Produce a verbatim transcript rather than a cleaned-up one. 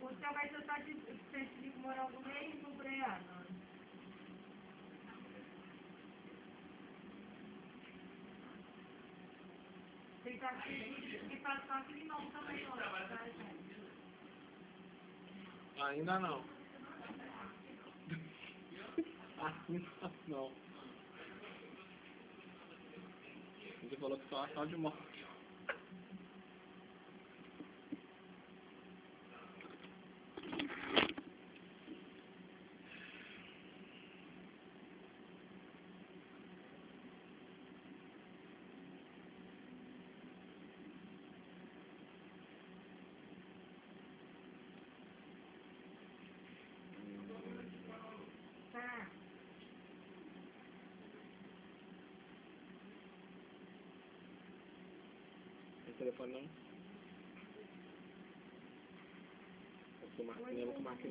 Você vai tratar de centro de morango mesmo, Breno? Tem que aqui e passar aquele não também, ó, tá, gente? Ainda não. Ainda não. Você falou que só uma de morte. Tá. Tem telefone não? Eu tô marcando, eu tô marcando.